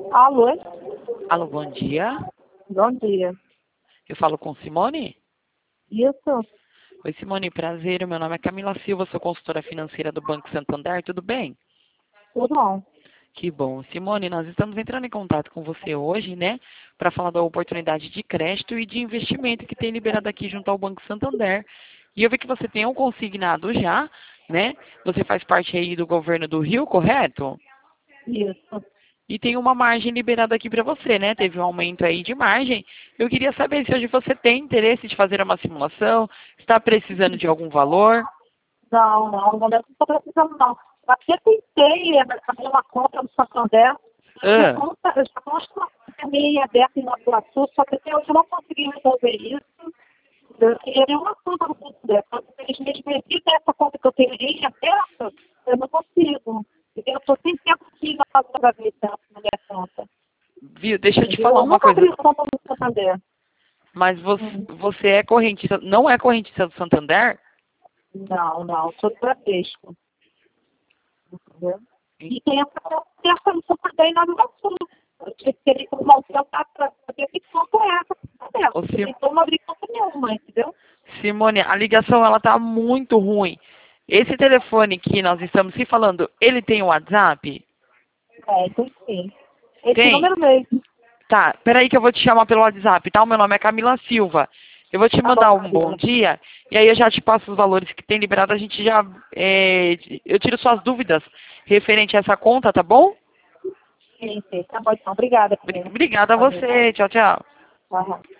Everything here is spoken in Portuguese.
Alô? Alô, bom dia. Bom dia. Eu falo com Simone? Isso? Oi, Simone, prazer. Meu nome é Camila Silva, sou consultora financeira do Banco Santander. Tudo bem? Tudo bom. Que bom. Simone, nós estamos entrando em contato com você hoje, né, para falar da oportunidade de crédito e de investimento que tem liberado aqui junto ao Banco Santander. E eu vi que você tem um consignado já, né? Você faz parte aí do governo do Rio, correto? Isso. E tem uma margem liberada aqui para você, né? Teve um aumento aí de margem. Eu queria saber se hoje você tem interesse de fazer uma simulação, está precisando de algum valor. Não, no momento não estou precisando, não. Eu até tentei abrir uma conta no Santander. Minha Ah, conta, eu já mostro a minha aberta em Nova Iguaçu, só que até hoje eu não consegui resolver isso. Eu queria uma conta no Santander. Infelizmente, devido a essa conta que eu tenho em aberta, eu não consigo. Eu estou sem tempo aqui para ver na minha conta. viu? Deixa eu te Entendeu? falar Eu uma nunca coisa. abri conta no Santander. Mas Hum. você é correntista, não é correntista do Santander? Não, sou do Bradesco. Entendeu? E tem essa missão também na Iguaçu. Eu teria que montar para saber que conta é essa. Ô, Porque tem como abrir conta nenhuma, entendeu? Simone, a ligação ela tá muito ruim. Esse telefone que nós estamos se falando, ele tem WhatsApp? Tem sim. Esse Tem? número mesmo. Tá, peraí que eu vou te chamar pelo WhatsApp, tá? O meu nome é Camila Silva. Eu vou te Tá bom, mandar um bom Camila. dia e aí eu já te passo os valores que tem liberado. A gente já. Eu tiro suas dúvidas referente a essa conta, tá bom? Sim. Tá bom, então. Obrigada, Camila. Obrigada a Valeu. você. Tchau, tchau. Aham.